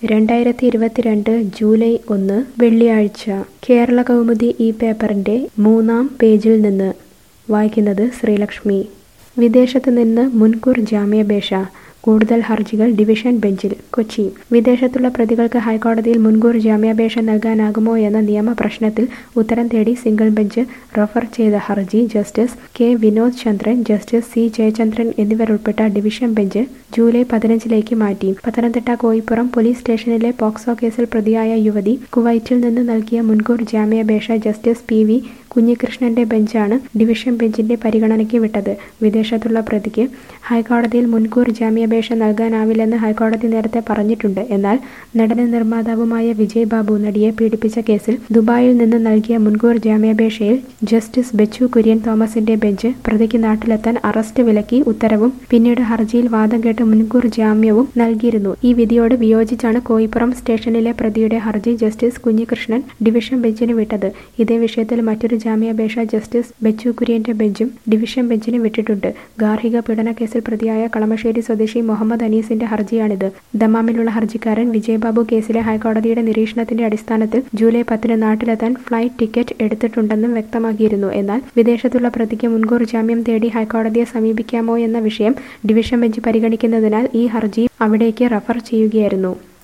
2022 July 1 വെള്ളിയാഴ്ച കേരള കൗമുദി ഈ പേപ്പറിന്റെ 3-ാം പേജിൽ നിന്ന് വായിക്കുന്നത് ശ്രീലക്ഷ്മി. വിദേശത്ത് നിന്ന് മുൻകൂർ ജാമ്യാപേക്ഷ, കൂടുതൽ ഹർജികൾ ഡിവിഷൻ ബെഞ്ചിൽ. കൊച്ചി. വിദേശത്തുള്ള പ്രതികൾക്ക് ഹൈക്കോടതിയിൽ മുൻകൂർ ജാമ്യാപേക്ഷ നൽകാനാകുമോ എന്ന നിയമപ്രശ്നത്തിൽ ഉത്തരം തേടി സിംഗിൾ ബെഞ്ച് റഫർ ചെയ്ത ഹർജി justice K Vinod Chandran, justice C Jayachandran എന്നിവരുൾപ്പെട്ട ഡിവിഷൻ ബെഞ്ച് ജൂലൈ 15 മാറ്റി. പത്തനംതിട്ട കോയിപ്പുറം പോലീസ് സ്റ്റേഷനിലെ പോക്സോ കേസിൽ പ്രതിയായ യുവതി കുവൈറ്റിൽ നിന്ന് നൽകിയ മുൻകൂർ ജാമ്യാപേക്ഷ ജസ്റ്റിസ് പി.വി. കുഞ്ഞികൃഷ്ണന്റെ ബെഞ്ചാണ് ഡിവിഷൻ ബെഞ്ചിന്റെ പരിഗണനയ്ക്ക് വിട്ടത്. വിദേശത്തുള്ള പ്രതിക്ക് ഹൈക്കോടതിയിൽ മുൻകൂർ ജാമ്യാപേക്ഷ നൽകാനാവില്ലെന്ന് ഹൈക്കോടതി നേരത്തെ പറഞ്ഞിട്ടുണ്ട്. എന്നാൽ നടനും നിർമ്മാതാവുമായ വിജയ് ബാബു നടിയെ പീഡിപ്പിച്ച കേസിൽ ദുബായിൽ നിന്ന് നൽകിയ മുൻകൂർ ജാമ്യാപേക്ഷയിൽ ജസ്റ്റിസ് ബെച്ചു കുര്യൻ തോമസിന്റെ ബെഞ്ച് പ്രതിക്ക് നാട്ടിലെത്താൻ അറസ്റ്റ് വിലക്കി ഉത്തരവും പിന്നീട് ഹർജിയിൽ വാദം കേട്ട് മുൻകൂർ ജാമ്യവും നൽകിയിരുന്നു. ഈ വിധിയോട് വിയോജിച്ചാണ് കോയിപ്പുറം സ്റ്റേഷനിലെ പ്രതിയുടെ ഹർജി ജസ്റ്റിസ് കുഞ്ഞികൃഷ്ണൻ ഡിവിഷൻ ബെഞ്ചിന് വിട്ടത്. ഇതേ വിഷയത്തിൽ മറ്റൊരു ജാമ്യാപേക്ഷ ജസ്റ്റിസ് ബെച്ചു കുര്യന്റെ ബെഞ്ചും ഡിവിഷൻ ബെഞ്ചിന് വിട്ടിട്ടുണ്ട്. ഗാർഹിക പീഡന കേസിൽ പ്രതിയായ കളമശ്ശേരി സ്വദേശി മുഹമ്മദ് അനീസിന്റെ ഹർജിയാണിത്. ദമാമിലുള്ള ഹർജിക്കാരൻ വിജയ് ബാബു കേസിലെ ഹൈക്കോടതിയുടെ നിരീക്ഷണത്തിന്റെ അടിസ്ഥാനത്തിൽ ജൂലൈ 10 നാട്ടിലെത്താൻ ഫ്ലൈറ്റ് ടിക്കറ്റ് എടുത്തിട്ടുണ്ടെന്നും വ്യക്തമാക്കിയിരുന്നു. എന്നാൽ വിദേശത്തുള്ള പ്രതിക്ക് മുൻകൂർ ജാമ്യം തേടി ഹൈക്കോടതിയെ സമീപിക്കാമോ എന്ന വിഷയം ഡിവിഷൻ ബെഞ്ച് പരിഗണിക്കുന്നതിനാൽ ഈ ഹർജി അവിടേക്ക് റഫർ ചെയ്യുകയായിരുന്നു.